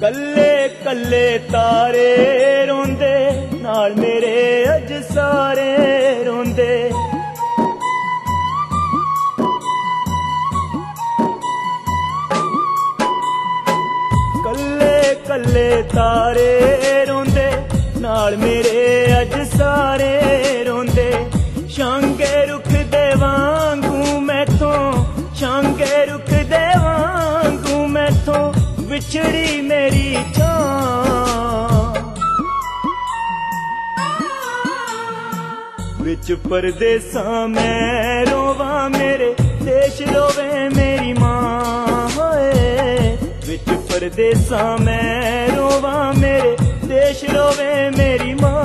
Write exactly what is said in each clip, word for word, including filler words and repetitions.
कल्ले कल्ले तारे रोंदे नाल मेरे अज सारे रोंदे। कल्ले कल्ले तारे रोंदे नाल मेरे अज सारे रोंदे। शांगे रुख दे वांगू मैथों, शांगे रुख दे वांगू मैथों विछड़ी मेरी छां। विच परदेसां मैं रोवां मेरे देश रोवे मेरी मां। होए विच परदेसां मैं रोवां मेरे देश रोवे मेरी मां।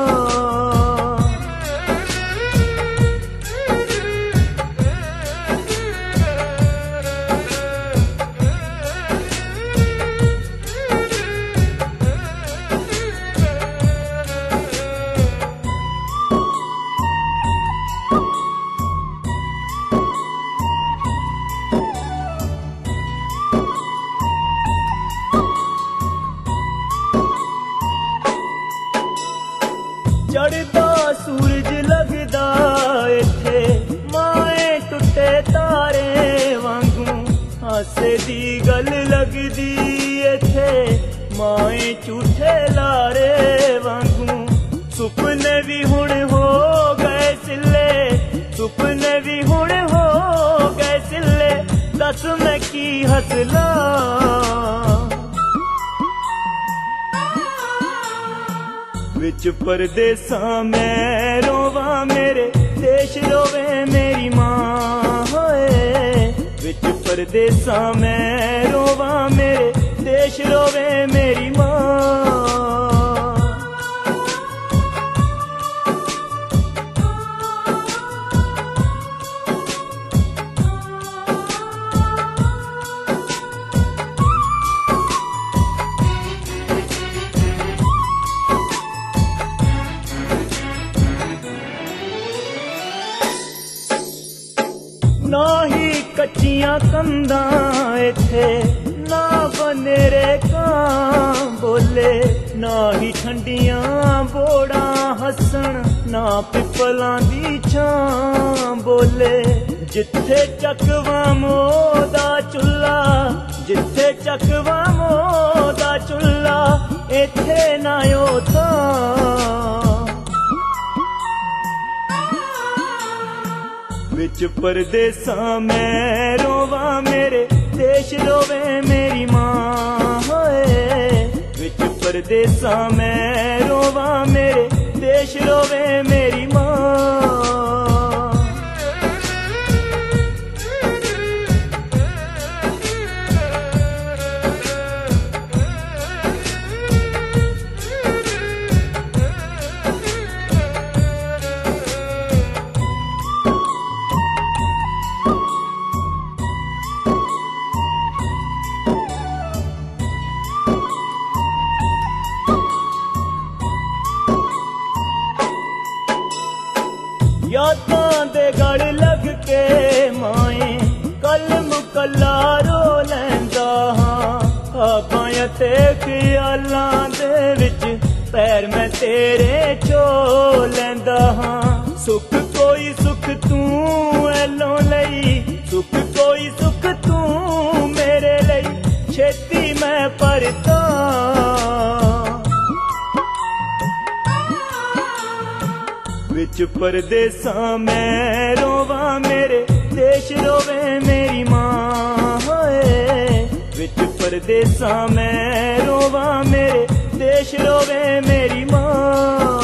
चढ़दा सूरज लगदा इत्थे माए टुटे तारे वांगू। हासे दी गल लगदी इत्थे माए झूठे लारे वांगू। सुपने भी हुण हो गए सिले, सुपने भी हुण हो गए सिले। दस मैं की हसला विच परदेसां मैं रोवां मेरे देश रोवे मेरी मां। होए विच परदेसां मैं रोवां मेरे देश रोवे मेरी मां। ना ही कच्चियां कंधां इत्थे ना बनेरे कां बोले। ना ही ठंडियां बोड़ां हसन ना पिपलां दी छां बोले। जिथे चकवा मोदा चुल्ला, जिथे चकवा मोदा चुल्ला इत्थे ना ओथा। विच परदेसां मैं रोवां मेरे देश रोवे मेरी मां। होए विच परदेसां मैं रोवां मेरे देश रोवे मेरी मां। यादां दे गड़ लग के माए कलम कला रो लैंदा हां। ख्वाबां ते ख्यालां दे विच पैर मैं तेरे चो लैंदा हां। सुख कोई सुख तू एलों लई, सुख कोई सुख तू मेरे लई। छेती मैं परता विच परदेसां मैं रोवां मेरे देश रोवे मेरी मां। होए विच परदेसां मैं रोवां मेरे देश रोवे मेरी मां।